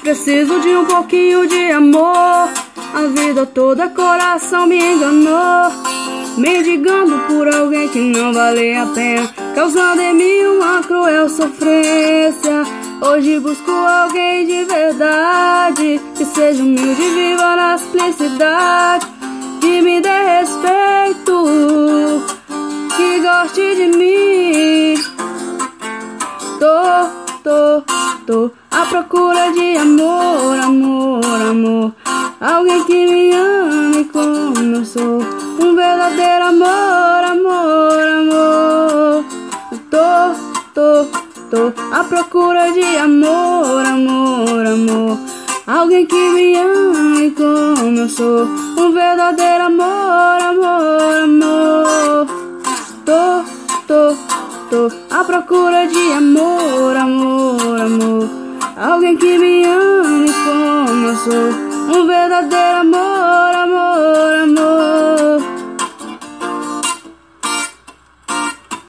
Preciso de um pouquinho de amor. A vida toda coração me enganou, mendigando por alguém que não vale a pena, causando em mim uma cruel sofrência. Hoje busco alguém de verdade, que seja humilde e viva na simplicidade, que me dê respeito, que goste de mim. Tô à procura de amor, amor, amor. Alguém que me ame como eu sou, um verdadeiro amor, amor, amor. Tô à procura de amor, amor, amor. Alguém que me ame como eu sou, um verdadeiro amor, amor, amor. Tô à procura de amor, amor, amor. Alguém que me ame como eu sou, um verdadeiro amor.